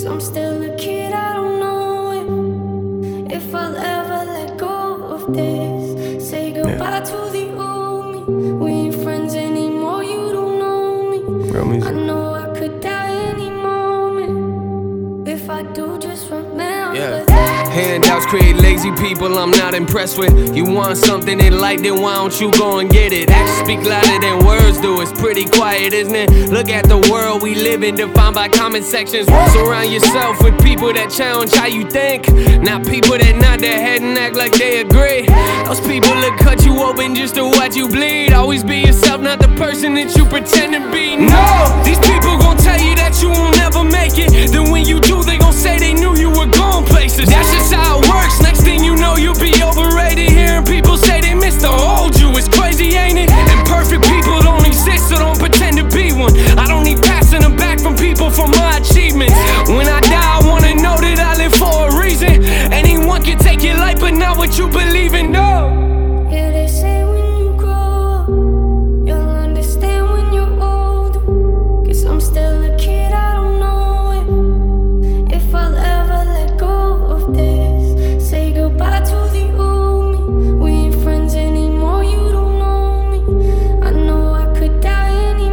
I'm still a kid, I don't know if I'll ever let go of this. Say goodbye to the old me. We ain't friends anymore, you don't know me. I know I could die any moment. If I do, just remember that. Handouts create lazy people I'm not impressed with. You want something in light, then why don't you go and get it? Actions speak louder than words do, it's pretty quiet, isn't it? Look at the world we live in, defined by comment sections. Surround yourself with people that challenge how you think, not people that nod their head and act like they agree. Those people that cut you open just to watch you bleed. Always be yourself, not the person that you pretend to be. No, these people gon' tell you that you will never make it. Then when you do, they gon' say they knew you were going places. That's just how it works. Next thing you know, you'll be overrated. Hearing people say they miss the old you, it's crazy, ain't it? And perfect people don't exist, so don't pretend to be one. I don't need passing them back from people for my achievements. When I die, I wanna know that I live for a reason. Anyone can take your life, but not what you believe in, no. Yeah, they say when you grow up, you'll understand when you're older. Cause I'm still a kid, I don't know if I'll ever let go of this. Say goodbye to the old me. We ain't friends anymore, you don't know me. I know I could die any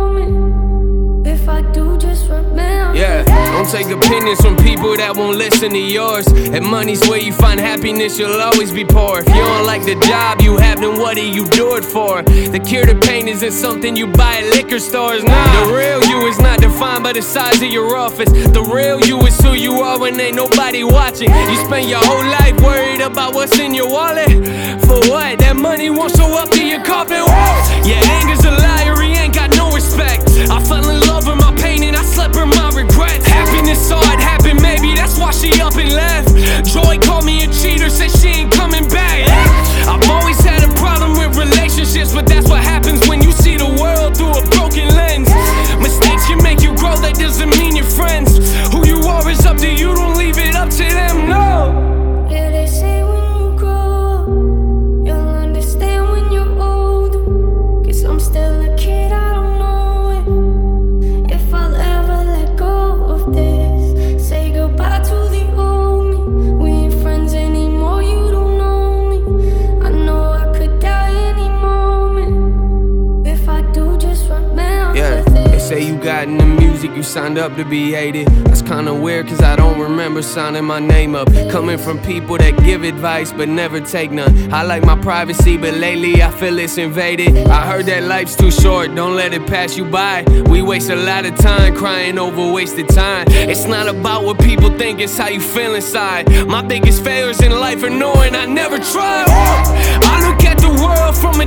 moment. If I do, just remember. Yeah, don't take opinions from people that won't listen to yours. If money's where you find happiness, you'll always be poor. If you don't like the job you have, then what do you do it for? The cure to pain isn't something you buy at liquor stores, nah. The real you is not defined by the size of your office. The real you is who you are when ain't nobody watching. You spend your whole life worried about what's in your wallet. For what? That money won't show up to your coffin. Yeah, anger's a liar, he ain't got no respect. I fell in love with my pain and I slept with my regrets. Happiness saw it happen, maybe that's why she up and left. Joy called me a cheater, said she ain't coming back. I've always had a problem with relationships, but that's what happens when you see the world through a broken lens. Mistakes can make you grow, that doesn't mean you're friends. Who you are is up to you, don't leave it up to them, no. Yeah, they say when you grow up, you'll understand when you're older. Cause I'm still a kid, I don't know if I'll ever let go of this. Say goodbye to the old me. We ain't friends anymore, you don't know me. I know I could die any moment. If I do, just remember They this. say you got in the music, you signed up to be hated. That's kinda weird cause I don't remember signing my name up. Coming from people that give advice but never take none. I like my privacy but lately I feel it's invaded. I heard that life's too short, don't let it pass you by. We waste a lot of time crying over wasted time. It's not about what people think, it's how you feel inside. My biggest failures in life are knowing I never tried. I look at the world from